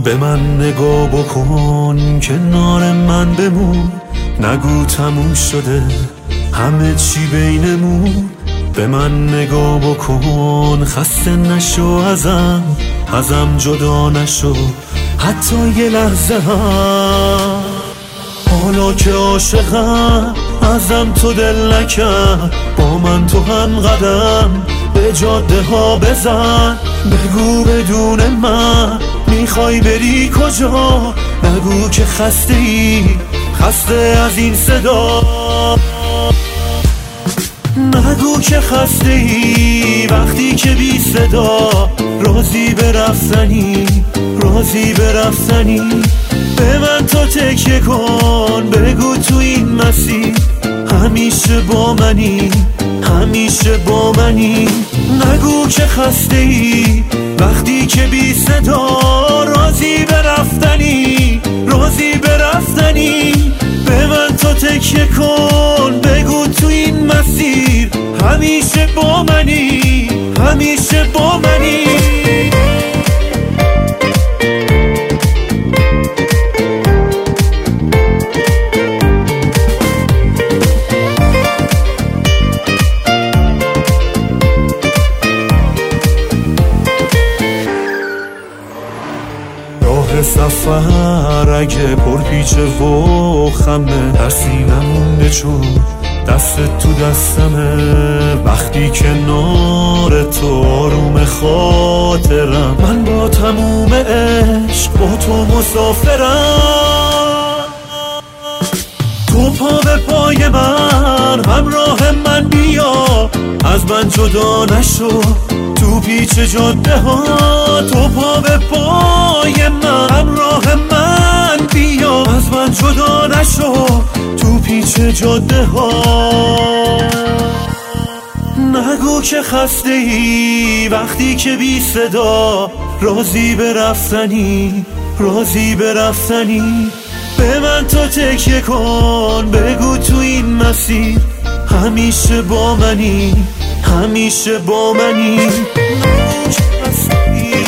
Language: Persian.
به من نگاه بکن، کنار من بمون، نگو تموم شده همه چی بینمون. به من نگاه بکن، خسته نشو ازم جدا نشو حتی یه لحظه هم. حالا که عاشقم ازم تو دل نکن، با من تو هم قدم به جاده ها بزن. بگو بدون من میخوای بری کجا، نگو که خسته ای، خسته از این صدا. نگو که خسته ای وقتی که بی صدا، راضی به رفتنی، راضی به رفتنی. به من تو تکیه کن، بگو تو این مسیر همیشه با منی، همیشه با منی. نگو که خسته ای وقتی که بی صدا، راضی به رفتنی، راضی به رفتنی. به من تو تکیه کن، بگو تو این مسیر همیشه با منی، همیشه با منی. سفر اگه پرپیچه و خمه، در سینم بچون دست تو دستمه. وقتی کنار تو آروم خاطرم، من با تموم عشق با تو مسافرم. تو پا به پای من، همراه من بیا، از من جدا نشو تو پیچ جاده ها. تو پا به پای من، همراه من بیا، از من جدا نشو تو پیچ جاده ها. نگو که خسته ای وقتی که بی صدا، راضی به رفتنی، راضی به رفتنی. به من تو تکیه کن، بگو تو این مسیر همیشه با منی، همیشه با منی. نگو که خسته ای